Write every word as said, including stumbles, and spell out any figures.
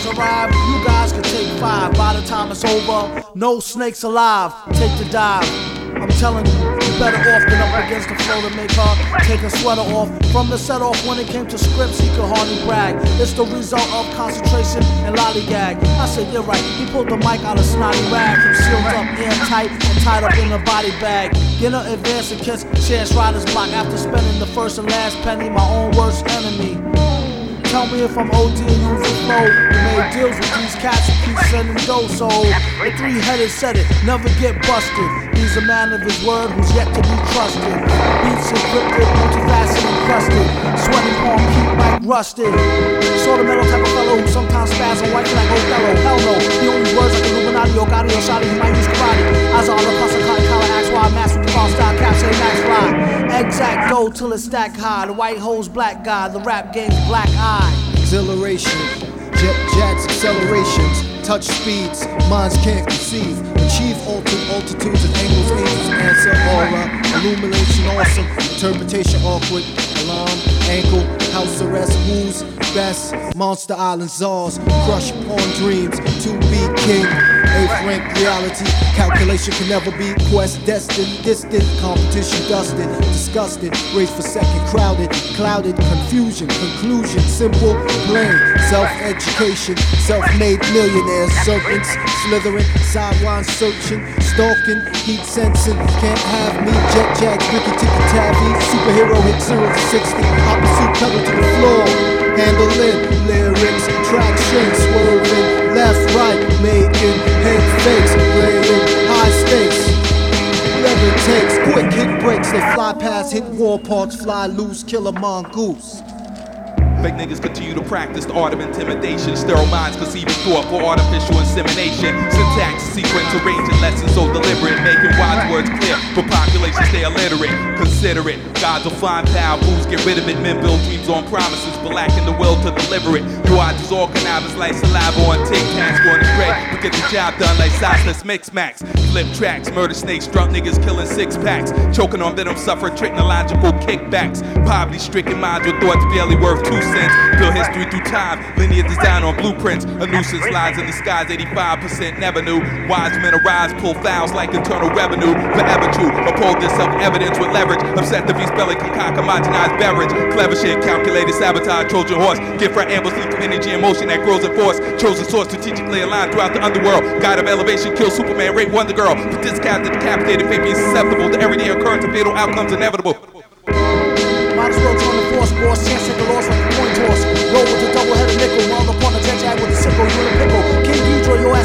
guys arrive, you guys can take five. By the time it's over, no snakes alive. Take the dive. I'm telling you, you better off than up against the floor to make her take her sweater off. From the set off, when it came to scripts, he could hardly brag. It's the result of concentration and lollygag. I said, you're right, he pulled the mic out of snotty rag. From sealed up, airtight, and tied up in a body bag. Get her advance and kiss Chance Rider's block after spending the first and last penny, my own worst enemy. Tell me if I'm O D and using flow. We made deals with these cats who keep sending dough. So the three-headed said it, never get busted. He's a man of his word who's yet to be trusted. Beats encrypted, multifaceted, encrusted. Sweating palm, keep like rusted. Sort of metal type of fellow who sometimes spaz on white like Othello. Hell no, he only words like Illuminati or Gotti or Shotty. He might use karate. As all the custom cotton collar acts while I mask with the fall style cap, say max fly. Exact dough till it's stack high. The white hole's black guy, the rap game's black eye. Exhilaration, jet jets, accelerations, touch speeds, minds can't conceive. Achieve altered altitudes and angles, angels answer, aura, illumination awesome, interpretation awkward, alarm, ankle, house arrest, who's best, Monster Island czars, crush upon dreams, to be king, eighth rank reality, calculation can never be quest, destined, distant, competition dusted, disgusted, race for second, crowded, clouded, confusion, conclusion, simple, plain, self-education, self-made millionaires, serpents, slithering, sideline searching, stalking, heat sensing, can't have me, jet jacks, ricky ticky tabby, superhero hit zero to sixty, opposite pedal to the floor, handling, lyrics, traction, swerving, left, right, making head fakes, playing high stakes, whatever it takes, quick hit breaks, they fly past, hit wall parks, fly loose, kill a mongoose. Fake niggas continue to practice the art of intimidation. Sterile minds conceiving thought for artificial insemination. Syntax, sequence, arranging lessons so deliberate, making wise words clear for populations stay illiterate. Consider it, gods will find power, fools get rid of it. Men build dreams on promises, but lacking the will to deliver it. Your eyes is all cannabis like saliva on tic tacs, going astray. But get the job done like sauceless mix max. Flip tracks, murder snakes, drunk niggas killing six packs. Choking on venom, suffer technological kickbacks. Poverty stricken minds with thoughts barely worth two cents. Build history through time, linear design on blueprints. A nuisance lies in the skies, eighty-five percent never knew. Wise men arise, pull fouls like internal revenue. Forever true, uphold this self-evidence with leverage. Upset the beast belly, concoct homogenized beverage. Clever shit, calculated sabotage, Trojan horse. Give for ambush, lethal energy and motion that grows in force. Chosen source, strategically aligned throughout the underworld. God of elevation, kill Superman, rape Wonder Girl. But this captive, decapitated, fate being susceptible to everyday occurrence and fatal outcomes inevitable. Might as well join the force, boss. Chance take a loss like a coin toss. Roll with the double-headed nickel. While upon the jet jag with the sickle, you in a pickle. King Ghidorah, your ass